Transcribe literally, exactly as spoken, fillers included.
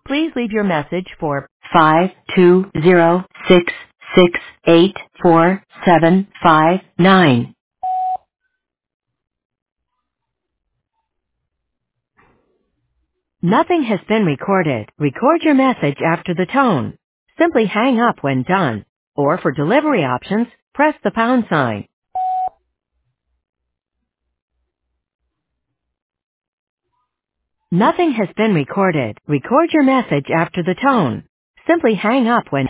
Please leave your message for five two zero six six eight four seven five nine. Nothing has been recorded. Record your message after the tone. Simply hang up when done. Or for delivery options, press the pound sign. Nothing has been recorded. Record your message after the tone. Simply hang up when